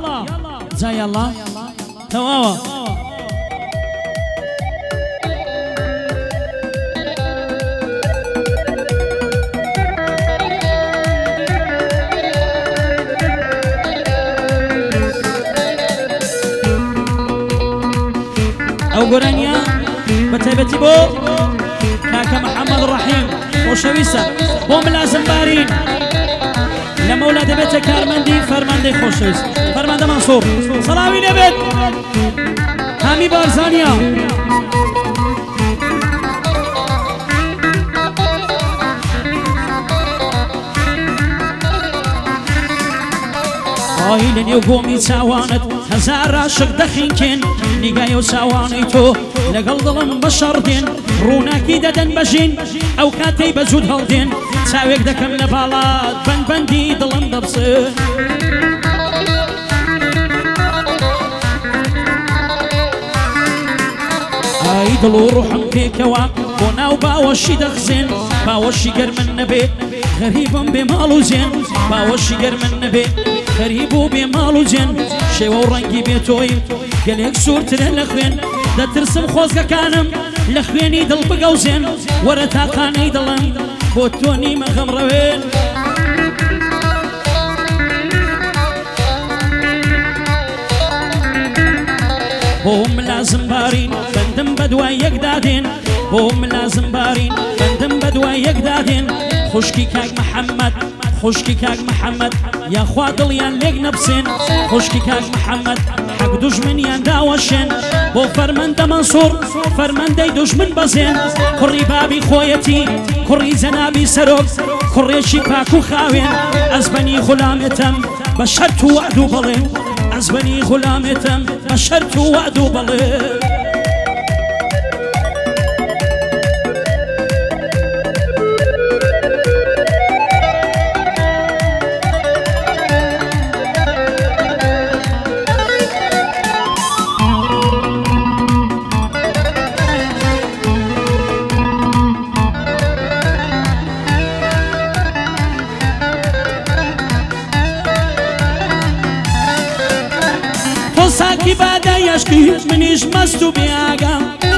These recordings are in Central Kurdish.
جا يلا تواوا او قرانيا بتيبتي بو كاكا محمد الرحيم خوشويسة بو ملازم بارين لما ولاد بيت كارمندي فرماندي خوشويسة فرمانده منصور صلاوي نبت هامي بارزانيا آیلنی و گومی چاوانت هزار عاشق دخینکن نگای و چاوانی تو لگل دلم بشردین روناکی ددن بجین او کاتی بجود هلدین چاویک دکم نبالات بند بندی دلم دبسه آی دل و روحم پیکوا بوناو باوشی دخزین باوشی گرمن نبی غریبم بمال و زین باوشی گرمن نبی غريب بمال وجن شيوه ورنقي بيتوي قالك صورتنا لخوين دا ترسم خوزقا كانم لخويني دل بقوزين ورا تاقاني دلن بوتوني ما غمروين بوم لازم بارين بندم بدواي يقدادين بوم لازم بارين بندم بدواي يقدادين خشكي كاك محمد خشكي كاك محمد يا خوادل يان ليك نفسين خشكي كاك محمد حق دجمن يان داوشين بو فرمانده منصور فرمانده دجمن بزين كري بابي خويتي كري زنابي سروك كري شيباكو خاوين أزبني غلامتم بشرت وعدو بلين أزبني غلامتم بشرت وعدو بلين ساكي بادا يشكي منيش مستو بياغا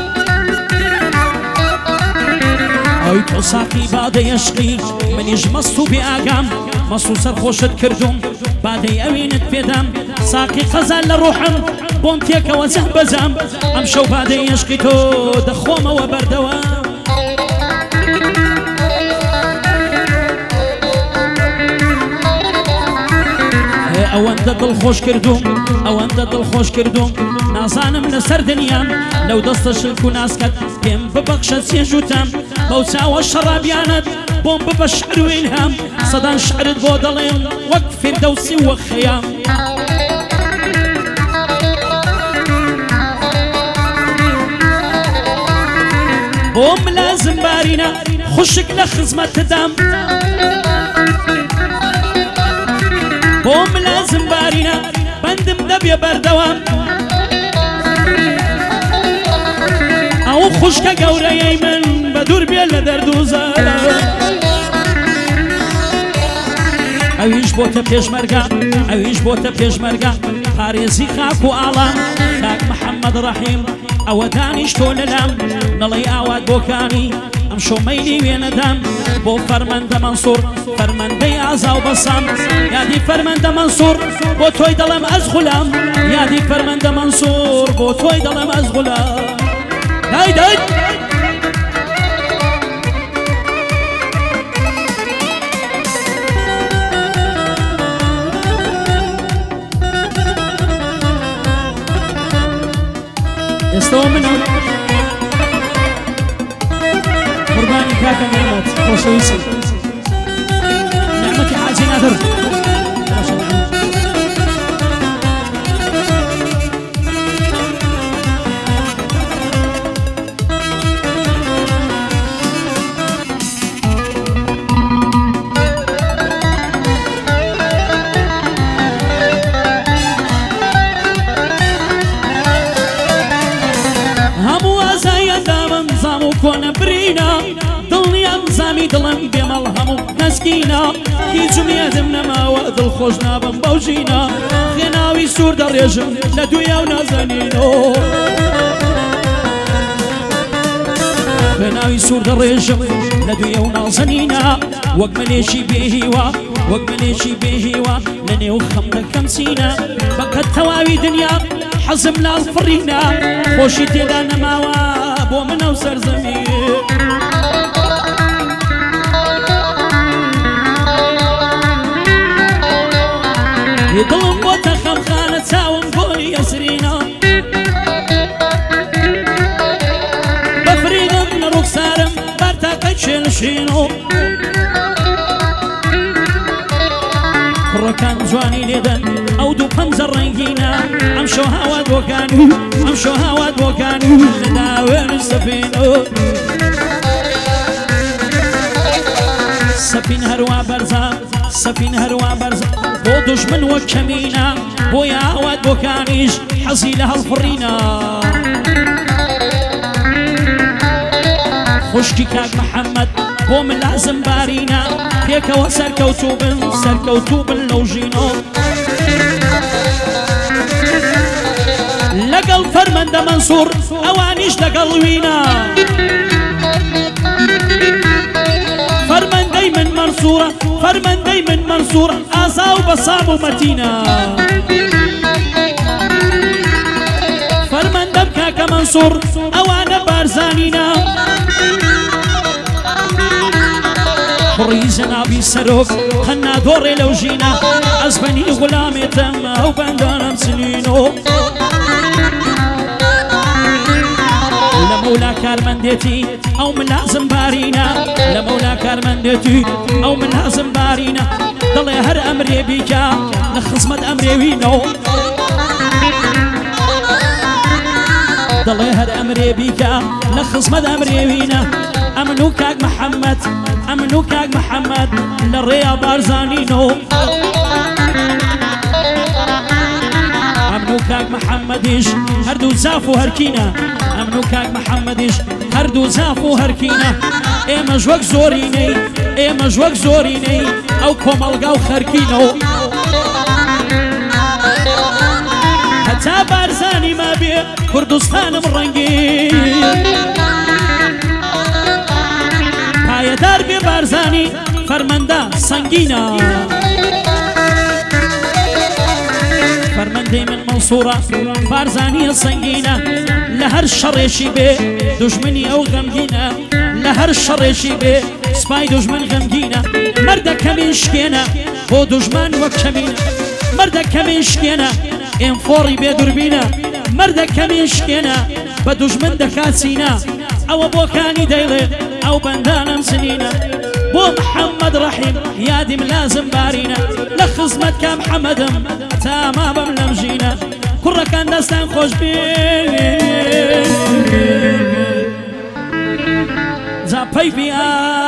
اي تو ساكي بادا يشكي منيش مستو بياغا مستو سرخوشت كردوم بادا اوينت بيدام ساكي قزال لروحم بومتيك وزه بزام امشو بادا يشكي تو دخومه وبردوام او انت دل خوش كردوم او انت دل خوش كردوم نازانم لسر دنيام لو دستش الكناس كد بيم ببخشت سيجوتام بوتا والشرابيانت بوم ببشعر ويلهام صدان شعرت بودلين وقت فردوسي وخيام بوم لازم بارينا خشك لخزمة تدام بوم لازم بارينا بندم دبيا بردوام او خشكا قورا يمن بدور بيلا دردوزا اويش بوتا بيجمرقا اويش بوتا بيجمرقا باريزي خاكو اعلام خاك محمد رحيم او دانيش تول لام نلي اواد بوكاني امشو ميلي ويندام بو فرمانده منصور فرمانده عزا وبصام يادي فرمانده منصور بو توي دلم از غلام يادي فرمانده منصور بو توي دلم از غلام داي داي استوى منهم قرباني كاكا نعمت خوشويسي نعمتي حاجي نادر همو ازايا دامن زامو كون برينا دڵنی ئەم زامی دڵم بێمەڵ هەموو نەسکینە هیچم یادم نەماوە دڵخۆش نابم بەو ژینە خێناوی سوور دەڕێژم لە دوویا و نازەنینەوە بە ناوی سوور دەڕێژم لە دوویا و نازەنینە وەک ملێشی بێهیوە وەک ملێشی بێهیوە لە نێو خەم دەکەم سینە بەقەت تەواوی دنیا حەزم لاڵ فڕینە خۆشی تێدا نەماوە بۆ منە و سەرزەمی دڵم بۆتە خەمخانە چاوم بۆی ئەسرینە بەفریدم لە ڕوخسارم بەرتاقەی چێنشینەوە کوڕەکان جوانی لێدەن ئەو دوو پەنجە ڕەنگینە ئەم شەو هاوات بۆکانی ئەم شەو هاوات بۆکانی لە ناوێنش سەفینەوە سەفین هەروە بەرزە سەفین هەروە بەرزە بۆ دوژمن وەک کەمینە بۆی هاوات بۆکانیش حەزی لە هەڵفڕینە خوشکی کاک محەممەد بۆ من لازم بارینە پێکەوە سەرکەوتوو بن لەو ژینۆ لەگەڵ فەرمەندە مەنسوور ئەوانیش لەگەڵ وینە فەرمەندەی من مەنسوورە فەرمەندەی من مەنسوورە ئازا و بەسام و مەتینە فەرمەندەم کاکە مەنسوور ئەوانە بارزانینە کوڕی جەنابی سەرۆک هەنا دۆڕێ لەو ژینە ئەزبەنی غولامێتم ئەو بەندانەم چنینۆ لە مەولا کارمەندێتی ئەو من لازم بارینە لە مەولا کارمەندێتی ئەو من لازم بارینە دەڵێ هەر ئەمرێ بیکە لە خزمەت ئەمرێوینەوە دەڵێ هەر ئەمرێ بیکە لە خزمەت ئەمرێوینە ئەمن و کاک محەممەد ئەمن و کاک محەممەد لە ڕێیا بارزانینەوە ئەمن و کاک محەممەدیش هەردوو زاف و هەرکینە ئەمن و کاک محەممەدیش هەردوو زاف و هەرکینە ئێمەش وەک زۆرینەی ئێمەش وەک زۆرینەی ئەو کۆمەڵگا و خەرکینەوە هەتا بارزانی ما بێ کوردستانم ڕەنگی پایەدار بێ بارزانی فەرمەندە سەنگینە فەرمەندەی من مەنسوورە بارزانیە سەنگینە لە هەر شەڕێشی بێ دوژمنی ئەو غەمگینە لە هەر شەڕێشی بێ سپای دوژمن غەمگینە مەردە کەمین شکێنە بۆ دوژمان وەک کەمینە مەردە کەمین شکێنە ئێنفۆڕی بێ دوربینە مەردە کەمین شکێنە بە دوژمن دەکاتچینە ئەوە بۆکانی دەیڵێ ئەو بەندانەم سنینە بۆ محەممەد ڕەحیم یادیم لازم بارینە لە خزمەت کام حەمەدم تاما بەم لەم ژینە کوڕەکان دەستان خۆش بێ جا پەیوی